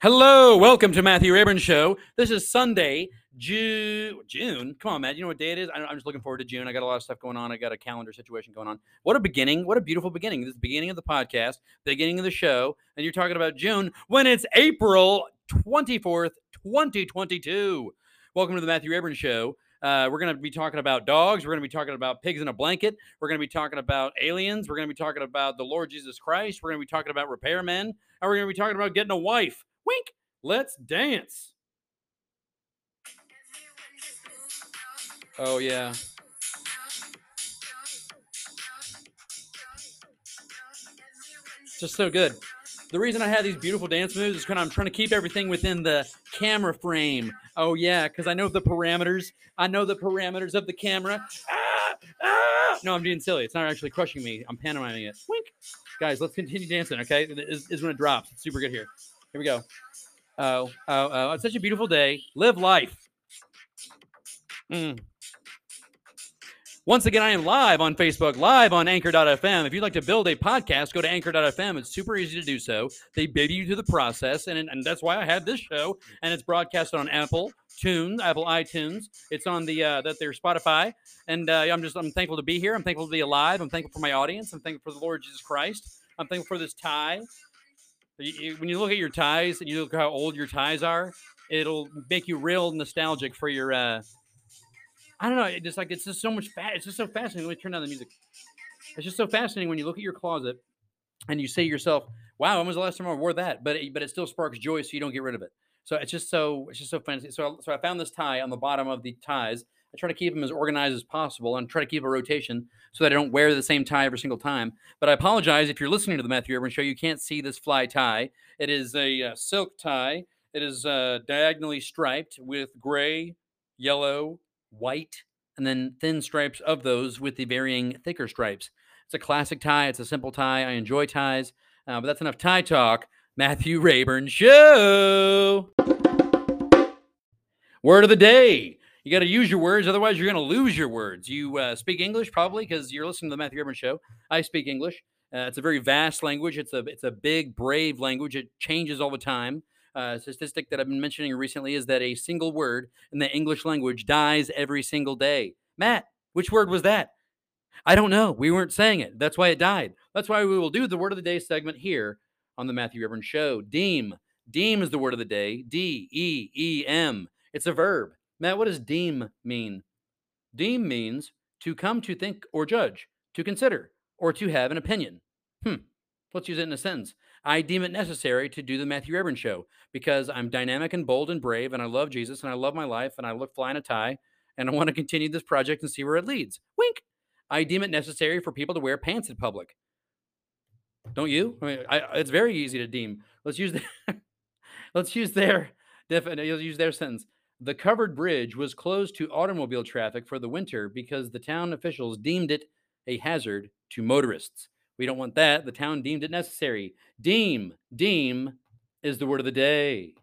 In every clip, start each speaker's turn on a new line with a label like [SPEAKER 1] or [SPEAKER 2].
[SPEAKER 1] Hello, welcome to Matthew Rayburn Show. This is Sunday, June. Come on, Matt. You know what day it is? I'm just looking forward to June. I got a lot of stuff going on. I got a calendar situation going on. What a beginning. What a beautiful beginning. This is the beginning of the podcast, beginning of the show, and you're talking about June when it's April 24th, 2022. Welcome to the Matthew Rayburn Show. We're going to be talking about dogs. We're going to be talking about pigs in a blanket. We're going to be talking about aliens. We're going to be talking about the Lord Jesus Christ. We're going to be talking about repairmen. And we're going to be talking about getting a wife. Wink. Let's dance. Oh, yeah. Just so good. The reason I have these beautiful dance moves is because I'm trying to keep everything within the camera frame. Oh, yeah, because I know the parameters. I know the parameters of the camera. No, I'm being silly. It's not actually crushing me. I'm pantomiming it. Wink. Guys, let's continue dancing, okay? This is when it drops. It's super good here. Here we go. Oh. It's such a beautiful day. Live life. Once again, I am live on Facebook, live on Anchor.fm. If you'd like to build a podcast, go to Anchor.fm. It's super easy to do so. They bid you to the process, and that's why I had this show. And it's broadcasted on Apple iTunes. It's on their Spotify. And I'm thankful to be here. I'm thankful to be alive. I'm thankful for my audience. I'm thankful for the Lord Jesus Christ. I'm thankful for this tie. When you look at your ties and you look how old your ties are, it'll make you real nostalgic for your. I don't know. It's just so much it's just so fascinating. Let me turn down the music. It's just so fascinating when you look at your closet and you say to yourself, "Wow, when was the last time I wore that?" But it still sparks joy, so you don't get rid of it. So it's just so fancy. So I found this tie on the bottom of the ties. I try to keep them as organized as possible and try to keep a rotation so that I don't wear the same tie every single time. But I apologize if you're listening to the Matthew Rayburn Show. You can't see this fly tie. It is a silk tie. It is diagonally striped with gray, yellow, white, and then thin stripes of those with the varying thicker stripes. It's a classic tie. It's a simple tie. I enjoy ties. But that's enough tie talk. Matthew Rayburn Show. Word of the day. You got to use your words, otherwise you're going to lose your words. You speak English probably because you're listening to the Matthew Rayburn Show. I speak English. It's a very vast language. It's a big, brave language. It changes all the time. A statistic that I've been mentioning recently is that a single word in the English language dies every single day. Matt, which word was that? I don't know. We weren't saying it. That's why it died. That's why we will do the word of the day segment here on the Matthew Rayburn Show. Deem. Deem is the word of the day. D-E-E-M. It's a verb. Matt, what does deem mean? Deem means to come to think or judge, to consider, or to have an opinion. Let's use it in a sentence. I deem it necessary to do the Matthew Rayburn Show because I'm dynamic and bold and brave, and I love Jesus, and I love my life, and I look fly in a tie, and I want to continue this project and see where it leads. Wink. I deem it necessary for people to wear pants in public. Don't you? I mean, it's very easy to deem. Let's use their sentence. The covered bridge was closed to automobile traffic for the winter because the town officials deemed it a hazard to motorists. We don't want that. The town deemed it necessary. Deem is the word of the day.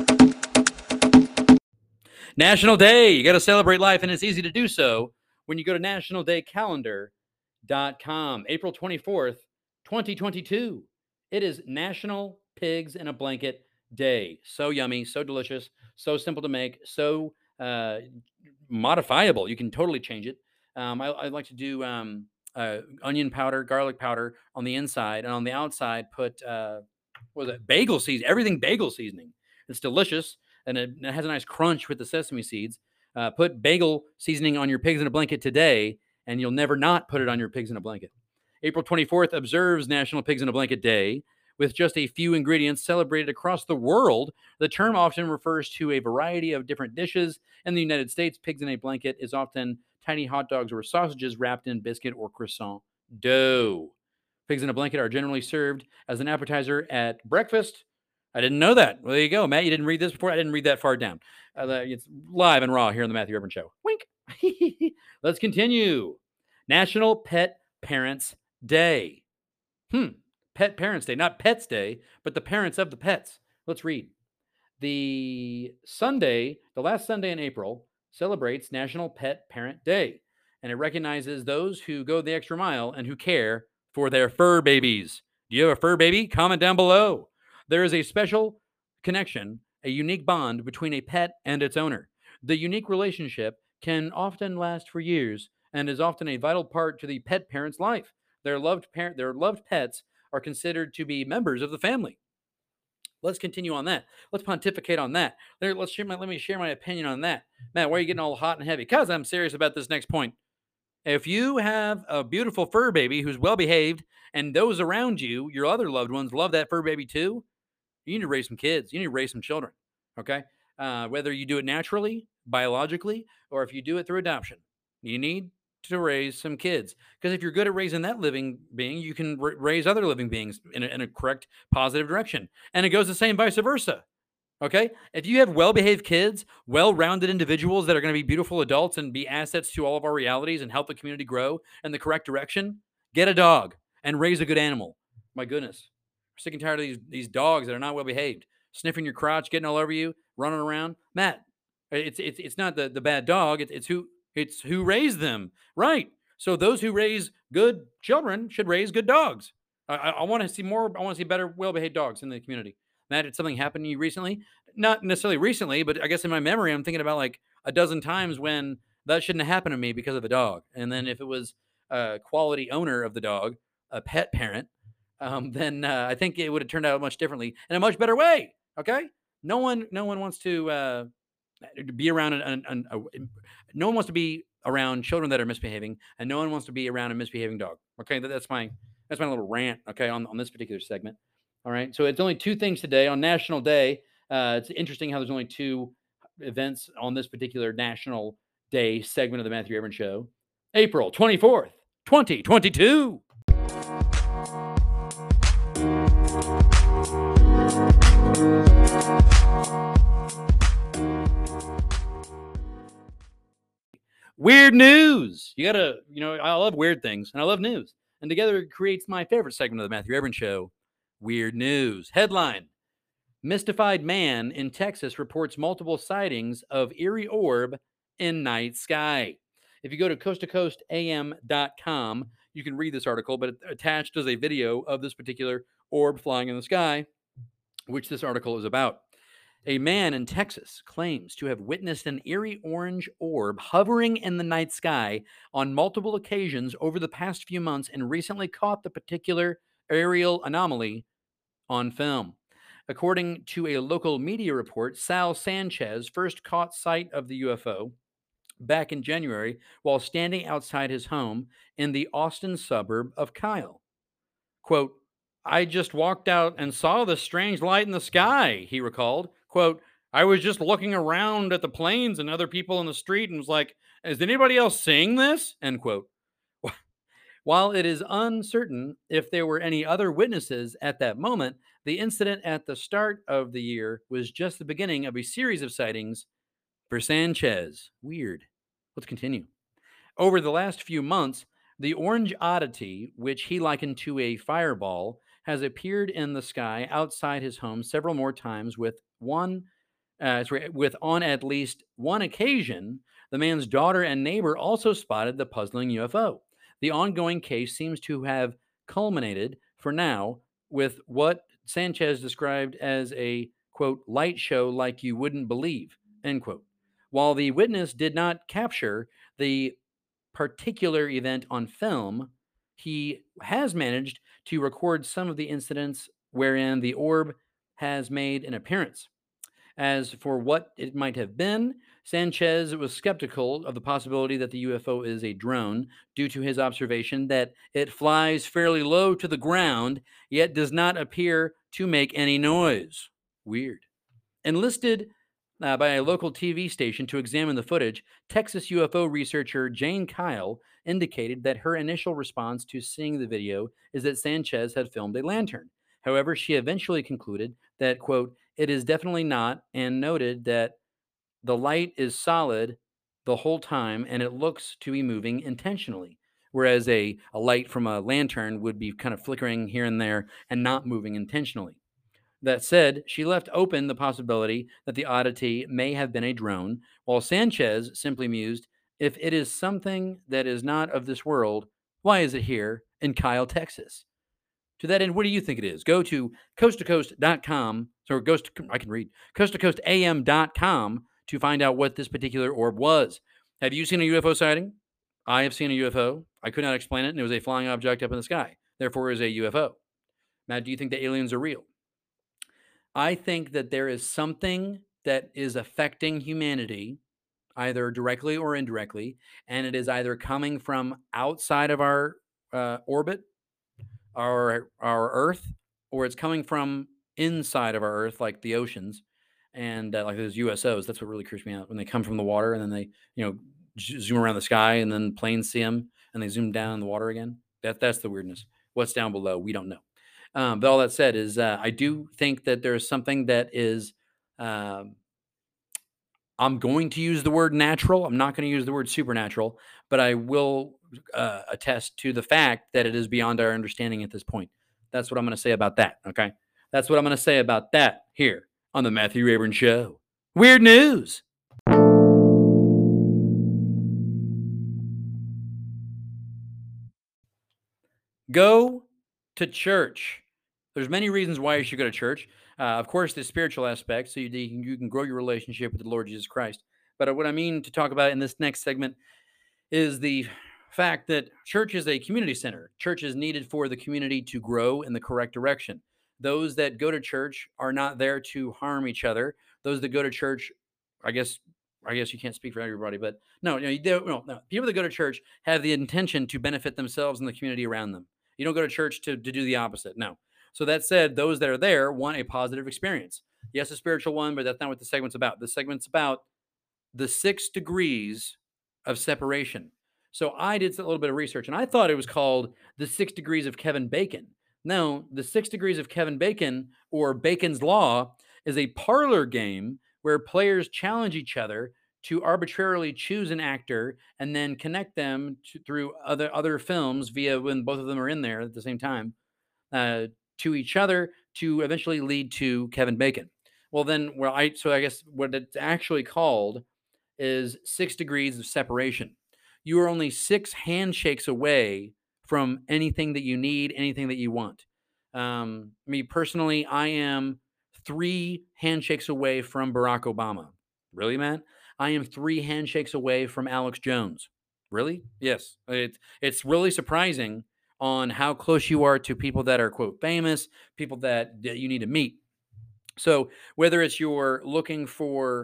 [SPEAKER 1] National Day. You got to celebrate life, and it's easy to do so when you go to nationaldaycalendar.com. April 24th, 2022. It is National Pigs in a Blanket Day. So yummy, so delicious, so simple to make, so modifiable. You can totally change it. I like to do onion powder, garlic powder on the inside, and on the outside put bagel seasoning. Everything bagel seasoning. It's delicious, and it has a nice crunch with the sesame seeds. Put bagel seasoning on your pigs in a blanket today, and you'll never not put it on your pigs in a blanket. April 24th observes National Pigs in a Blanket Day. With just a few ingredients celebrated across the world, the term often refers to a variety of different dishes. In the United States, pigs in a blanket is often tiny hot dogs or sausages wrapped in biscuit or croissant dough. Pigs in a blanket are generally served as an appetizer at breakfast. I didn't know that. Well, there you go, Matt. You didn't read this before? I didn't read that far down. It's live and raw here on the Matthew Rayburn Show. Wink. Let's continue. National Pet Parents Day. Pet Parents Day, not Pets Day, but the parents of the pets. Let's read. The last Sunday in April, celebrates National Pet Parent Day, and it recognizes those who go the extra mile and who care for their fur babies. Do you have a fur baby? Comment down below. There is a special connection, a unique bond between a pet and its owner. The unique relationship can often last for years and is often a vital part to the pet parent's life. Their loved pets are considered to be members of the family. Let's continue on that. Let's pontificate on that. Let me share my opinion on that. Matt, why are you getting all hot and heavy? Because I'm serious about this next point. If you have a beautiful fur baby who's well behaved and those around you, your other loved ones, love that fur baby too, you need to raise some kids. You need to raise some children. Okay. Whether you do it naturally, biologically, or if you do it through adoption, you need to raise some kids. Because if you're good at raising that living being, you can raise other living beings in a correct, positive direction. And it goes the same vice versa. Okay. If you have well behaved kids, well rounded individuals that are going to be beautiful adults and be assets to all of our realities and help the community grow in the correct direction, get a dog and raise a good animal. My goodness. I'm sick and tired of these dogs that are not well behaved, sniffing your crotch, getting all over you, running around. Matt, it's not the bad dog. It's who raised them. Right. So those who raise good children should raise good dogs. I want to see more. I want to see better, well behaved dogs in the community. Matt, did something happen to you recently? Not necessarily recently, but I guess in my memory, I'm thinking about like a dozen times when that shouldn't have happened to me because of a dog. And then if it was a quality owner of the dog, a pet parent, then I think it would have turned out much differently in a much better way. Okay, no one wants to be around no one wants to be around children that are misbehaving, and no one wants to be around a misbehaving dog. Okay, that's my little rant. Okay, on this particular segment. All right. So it's only two things today on National Day. It's interesting how there's only two events on this particular National Day segment of the Matthew Evans Show. April 24th, 2022. Weird news. I love weird things and I love news. And together it creates my favorite segment of the Matthew Evans Show. Weird news. Headline: Mystified man in Texas reports multiple sightings of eerie orb in night sky. If you go to coasttocoastam.com, you can read this article, but attached is a video of this particular orb flying in the sky, which this article is about. A man in Texas claims to have witnessed an eerie orange orb hovering in the night sky on multiple occasions over the past few months and recently caught the particular aerial anomaly on film. According to a local media report, Sal Sanchez first caught sight of the UFO back in January while standing outside his home in the Austin suburb of Kyle. Quote, I just walked out and saw this strange light in the sky, he recalled. Quote, I was just looking around at the planes and other people in the street and was like, is anybody else seeing this? End quote. While it is uncertain if there were any other witnesses at that moment, the incident at the start of the year was just the beginning of a series of sightings for Sanchez. Weird. Let's continue. Over the last few months, the orange oddity, which he likened to a fireball, has appeared in the sky outside his home several more times with on at least one occasion, the man's daughter and neighbor also spotted the puzzling UFO. The ongoing case seems to have culminated, for now, with what Sanchez described as a, quote, light show like you wouldn't believe, end quote. While the witness did not capture the particular event on film, he has managed to record some of the incidents wherein the orb has made an appearance. As for what it might have been, Sanchez was skeptical of the possibility that the UFO is a drone due to his observation that it flies fairly low to the ground, yet does not appear to make any noise. Weird. Enlisted by a local TV station to examine the footage, Texas UFO researcher Jane Kyle indicated that her initial response to seeing the video is that Sanchez had filmed a lantern. However, she eventually concluded that, quote, it is definitely not, and noted that the light is solid the whole time and it looks to be moving intentionally, whereas a light from a lantern would be kind of flickering here and there and not moving intentionally. That said, she left open the possibility that the oddity may have been a drone, while Sanchez simply mused, if it is something that is not of this world, why is it here in Kyle, Texas? To that end, what do you think it is? Go to coasttocoast.com, or I can read, coasttocoastam.com to find out what this particular orb was. Have you seen a UFO sighting? I have seen a UFO. I could not explain it, and it was a flying object up in the sky. Therefore, it is a UFO. Now, do you think that aliens are real? I think that there is something that is affecting humanity, either directly or indirectly, and it is either coming from outside of our orbit, our Earth, or it's coming from inside of our Earth, like the oceans, and like those USOs. That's what really creeps me out when they come from the water and then they, zoom around the sky, and then planes see them and they zoom down in the water again. That's the weirdness. What's down below, we don't know. But all that said is, I do think that there's something that is. I'm going to use the word natural. I'm not going to use the word supernatural, but I will attest to the fact that it is beyond our understanding at this point. That's what I'm going to say about that. Okay. That's what I'm going to say about that here on the Matthew Rayburn Show. Weird news. Go to church. There's many reasons why you should go to church. Of course, the spiritual aspect, so you can grow your relationship with the Lord Jesus Christ. But what I mean to talk about in this next segment is the fact that church is a community center. Church is needed for the community to grow in the correct direction. Those that go to church are not there to harm each other. Those that go to church, I guess you can't speak for everybody, but no, people that go to church have the intention to benefit themselves and the community around them. You don't go to church to do the opposite. No. So that said, those that are there want a positive experience. Yes, a spiritual one, but that's not what the segment's about. The segment's about the 6 degrees of separation. So I did a little bit of research, and I thought it was called the 6 degrees of Kevin Bacon. No, the 6 degrees of Kevin Bacon, or Bacon's Law, is a parlor game where players challenge each other to arbitrarily choose an actor and then connect them through other films via when both of them are in there at the same time to each other to eventually lead to Kevin Bacon. Well, then, I guess what it's actually called is 6 degrees of separation. You are only 6 handshakes away from anything that you need, anything that you want. Me personally, I am 3 handshakes away from Barack Obama. Really, man? I am 3 handshakes away from Alex Jones. Really? Yes. It's really surprising on how close you are to people that are, quote, famous, people that you need to meet. So whether it's you're looking for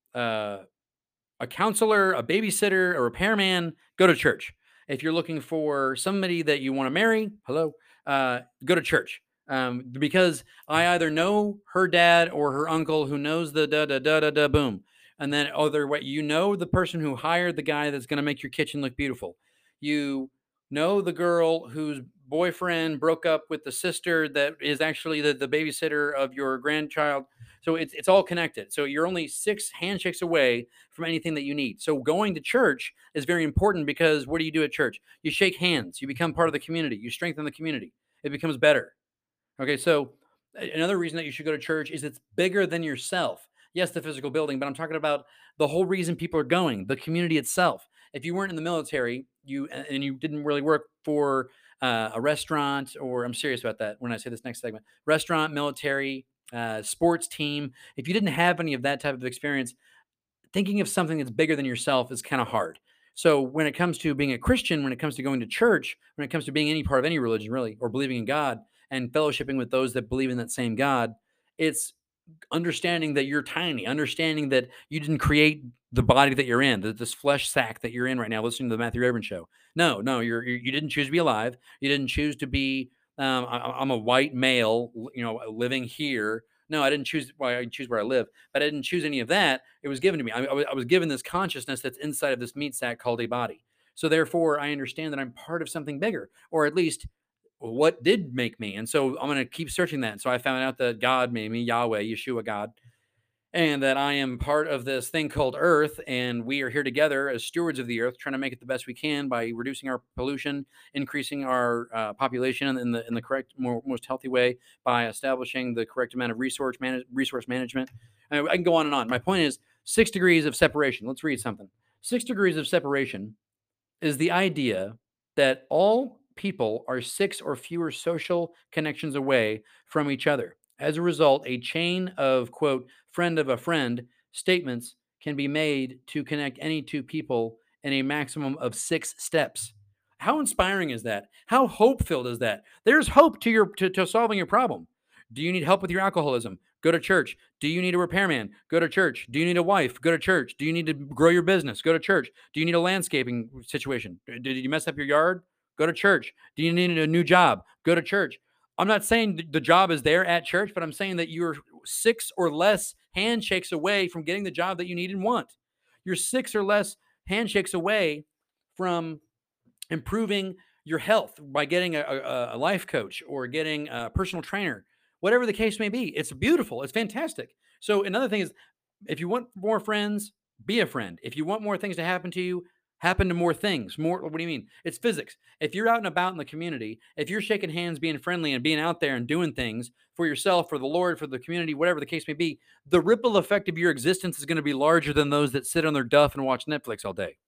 [SPEAKER 1] a counselor, a babysitter, a repairman, go to church. If you're looking for somebody that you want to marry, go to church. Because I either know her dad or her uncle who knows the da boom. And then other way, the person who hired the guy that's going to make your kitchen look beautiful. You know the girl whose boyfriend broke up with the sister that is actually the babysitter of your grandchild. So it's all connected. So you're only 6 handshakes away from anything that you need. So going to church is very important because what do you do at church? You shake hands. You become part of the community. You strengthen the community. It becomes better. Okay, so another reason that you should go to church is it's bigger than yourself. Yes, the physical building, but I'm talking about the whole reason people are going, the community itself. If you weren't in the military, you didn't really work for a restaurant, or I'm serious about that when I say this next segment, restaurant, military, sports team, if you didn't have any of that type of experience, thinking of something that's bigger than yourself is kind of hard. So when it comes to being a Christian, when it comes to going to church, when it comes to being any part of any religion really, or believing in God and fellowshipping with those that believe in that same God, it's understanding that you're tiny, understanding that you didn't create the body that you're in, this flesh sack that you're in right now, listening to the Matthew Rayburn Show. No, you didn't choose to be alive. You didn't choose to be. I'm a white male, living here. No, I didn't choose. Well, I choose where I live, but I didn't choose any of that. It was given to me. I was given this consciousness that's inside of this meat sack called a body. So therefore, I understand that I'm part of something bigger, or at least what did make me. And so I'm going to keep searching that. So I found out that God made me, Yahweh, Yeshua, God, and that I am part of this thing called Earth. And we are here together as stewards of the Earth, trying to make it the best we can by reducing our pollution, increasing our population in the correct, most healthy way by establishing the correct amount of resource management. I can go on and on. My point is 6 degrees of separation. Let's read something. 6 degrees of separation is the idea that all people are 6 or fewer social connections away from each other. As a result, a chain of, quote, friend of a friend statements can be made to connect any two people in a maximum of 6 steps. How inspiring is that? How hope filled is that? There's hope to solving your problem. Do you need help with your alcoholism? Go to church. Do you need a repairman? Go to church. Do you need a wife? Go to church. Do you need to grow your business? Go to church. Do you need a landscaping situation? Did you mess up your yard? Go to church. Do you need a new job? Go to church. I'm not saying the job is there at church, but I'm saying that you're 6 or less handshakes away from getting the job that you need and want. You're 6 or less handshakes away from improving your health by getting a life coach or getting a personal trainer, whatever the case may be. It's beautiful. It's fantastic. So another thing is, if you want more friends, be a friend. If you want more things to happen to you, happen to more things. More, what do you mean? It's physics. If you're out and about in the community, if you're shaking hands, being friendly, and being out there and doing things for yourself, for the Lord, for the community, whatever the case may be, the ripple effect of your existence is going to be larger than those that sit on their duff and watch Netflix all day.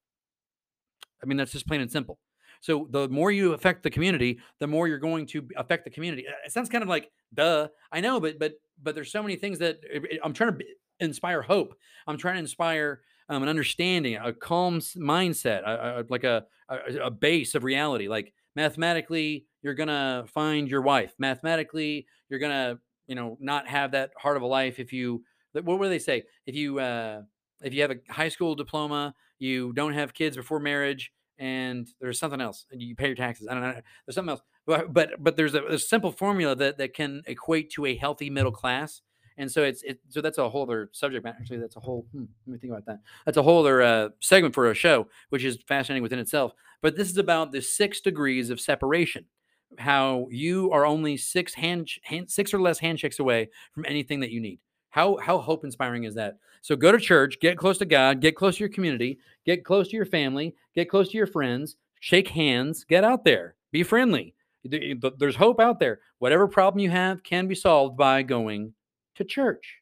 [SPEAKER 1] I mean, that's just plain and simple. So the more you affect the community, the more you're going to affect the community. It sounds kind of like duh. I know, but there's so many things that I'm trying to inspire hope. I'm trying to inspire an understanding, a calm mindset, like a base of reality. Like mathematically, you're gonna find your wife. Mathematically, you're gonna not have that hard of a life if you. What do they say? If you have a high school diploma, you don't have kids before marriage, and there's something else, and you pay your taxes. I don't know. There's something else, but there's a simple formula that can equate to a healthy middle class. And so so that's a whole other subject matter. Actually, that's a whole. Let me think about that. That's a whole other segment for a show, which is fascinating within itself. But this is about the 6 degrees of separation. How you are only 6 or less handshakes away from anything that you need. How hope inspiring is that? So go to church, get close to God, get close to your community, get close to your family, get close to your friends, shake hands, get out there, be friendly. There's hope out there. Whatever problem you have can be solved by going to church.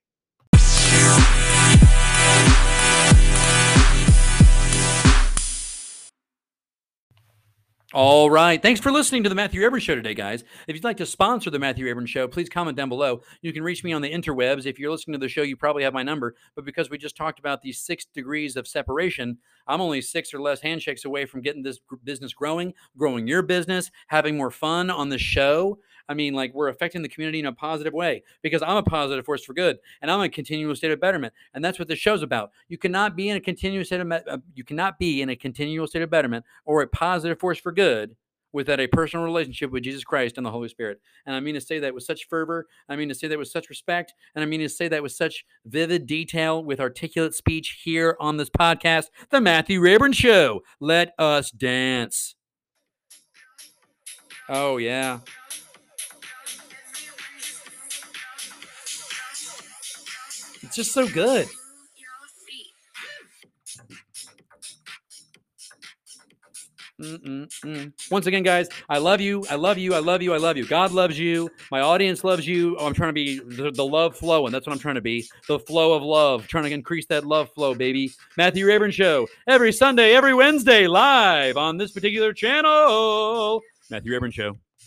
[SPEAKER 1] All right. Thanks for listening to the Matthew Rayburn Show today, guys. If you'd like to sponsor the Matthew Rayburn Show, please comment down below. You can reach me on the interwebs. If you're listening to the show, you probably have my number. But because we just talked about these 6 degrees of separation, I'm only 6 or less handshakes away from getting this business growing your business, having more fun on the show. I mean, like, we're affecting the community in a positive way because I'm a positive force for good, and I'm in a continual state of betterment, and that's what this show's about. You cannot be in a continuous state of betterment or a positive force for good without a personal relationship with Jesus Christ and the Holy Spirit. And I mean to say that with such fervor. I mean to say that with such respect. And I mean to say that with such vivid detail, with articulate speech here on this podcast, The Matthew Rayburn Show. Let us dance. Oh, yeah. It's just so good. Once again, guys, I love you. I love you. I love you. I love you. God loves you. My audience loves you. Oh, I'm trying to be the love flowing. That's what I'm trying to be. The flow of love. Trying to increase that love flow, baby. Matthew Rayburn Show. Every Sunday, every Wednesday, live on this particular channel. Matthew Rayburn Show.